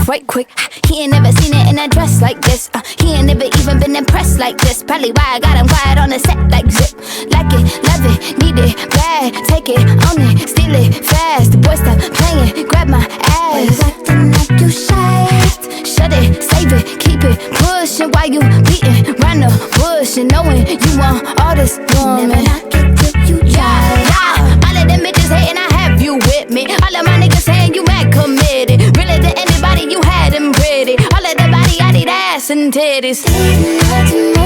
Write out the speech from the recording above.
right quick. He ain't never seen it in a dress like this. He ain't never even been impressed like this. Probably why I got him quiet on the set like zip. Like it, love it, need it, bad. Take it, own it, steal it, fast. The boy stop playing, grab my ass. Why you acting like you shy? Shut it, save it, keep it pushing. While you beating round the bush and knowing you want all this woman. Never knock it till you try. Yeah. All of them bitches hating, I have you with me. All of my niggas saying you mad committed. Really to anybody, you had them pretty. All of the body, I need ass and titties.